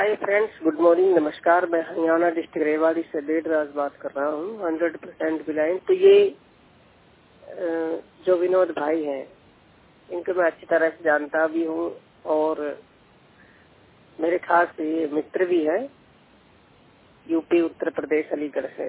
Hi friends, good morning, नमस्कार। मैं Haryana district Rewari से बेडराज बात कर रहा हूँ। 100% बिलाइन। तो ये जो विनोद भाई हैं, इनको मैं अच्छी तरह से जानता भी हूँ और मेरे खास ये मित्र भी है, यूपी उत्तर प्रदेश अलीगढ़ से।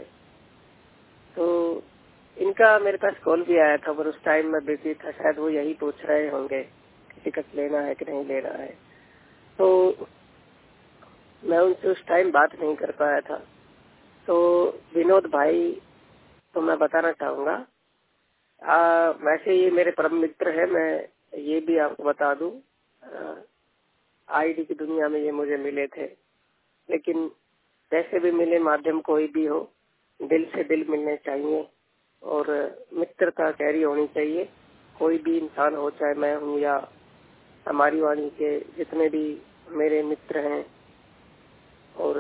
तो इनका मेरे पास कॉल भी आया था, पर उस टाइम मैं बिजी था। शायद वो यही पूछ रहे होंगे कि टिकट लेना है कि नहीं लेना है। तो मैं उनसे उस टाइम बात नहीं कर पाया था। तो विनोद भाई तो मैं बताना चाहूंगा, वैसे ये मेरे परम मित्र है। मैं ये भी आपको बता दूं, आईडी की दुनिया में ये मुझे मिले थे, लेकिन जैसे भी मिले, माध्यम कोई भी हो, दिल से दिल मिलने चाहिए और मित्रता गहरी होनी चाहिए। कोई भी इंसान हो, चाहे मैं हूँ या हमारी वाणी के जितने भी मेरे मित्र हैं और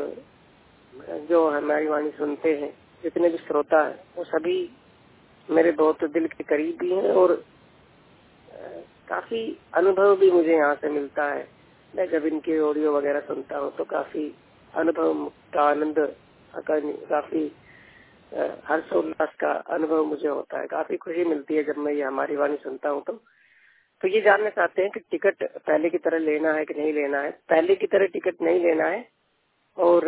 जो हमारी वाणी सुनते हैं, जितने भी श्रोता हैं, वो सभी मेरे बहुत दिल के करीबी हैं और काफी अनुभव भी मुझे यहाँ से मिलता है। मैं जब इनके ऑडियो वगैरह सुनता हूँ तो काफी अनुभव का आनंद, काफी हर्षोल्लास का अनुभव मुझे होता है। काफी खुशी मिलती है जब मैं ये हमारी वाणी सुनता हूँ। तो ये जानना चाहते हैं कि टिकट पहले की तरह लेना है कि नहीं लेना है। पहले की तरह टिकट नहीं लेना है। और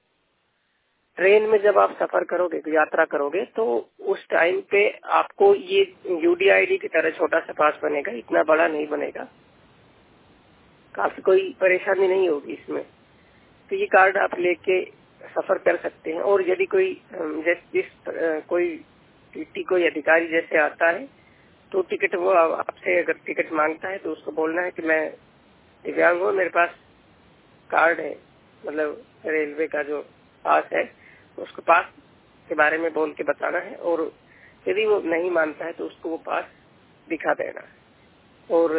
ट्रेन में जब आप सफर करोगे, यात्रा करोगे, तो उस टाइम पे आपको ये यूडीआईडी की तरह छोटा सा पास बनेगा, इतना बड़ा नहीं बनेगा। काफी कोई परेशानी नहीं होगी इसमें। तो ये कार्ड आप लेके सफर कर सकते हैं। और यदि कोई कोई टीटी कोई अधिकारी जैसे आता है, तो टिकट वो आपसे अगर टिकट मांगता है तो उसको बोलना है कि मैं दिव्यांग हूँ, मेरे पास कार्ड है, मतलब रेलवे का जो पास है, उसको पास के बारे में बोल के बताना है। और यदि वो नहीं मानता है तो उसको वो पास दिखा देना है। और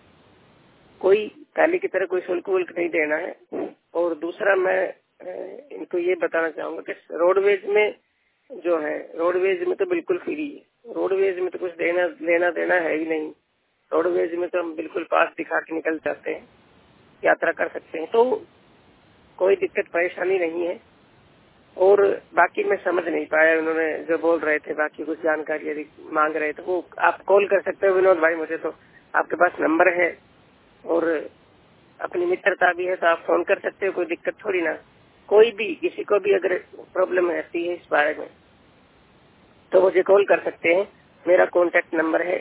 कोई पहले की तरह कोई शुल्क वुल्क नहीं देना है। और दूसरा मैं इनको ये बताना चाहूंगा कि रोडवेज में जो है, रोडवेज में तो बिल्कुल फ्री है। रोडवेज में तो कुछ लेना देना है ही नहीं। रोडवेज में तो हम बिल्कुल पास दिखा के निकल जाते हैं, यात्रा कर सकते हैं। तो कोई दिक्कत परेशानी नहीं है। और बाकी मैं समझ नहीं पाया उन्होंने जो बोल रहे थे, बाकी कुछ जानकारी यदि मांग रहे थे, वो आप कॉल कर सकते हो विनोद भाई। मुझे तो आपके पास नंबर है और अपनी मित्रता भी है, तो आप फोन कर सकते हो। कोई दिक्कत थोड़ी ना। कोई भी किसी को भी अगर प्रॉब्लम रहती है इस बारे में तो मुझे कॉल कर सकते हैं। मेरा कॉन्टेक्ट नंबर है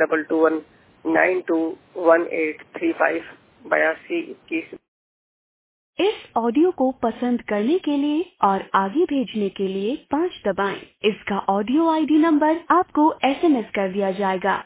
8221921835 इस ऑडियो को पसंद करने के लिए और आगे भेजने के लिए 5 दबाएं। इसका ऑडियो आईडी नंबर आपको एसएमएस कर दिया जाएगा।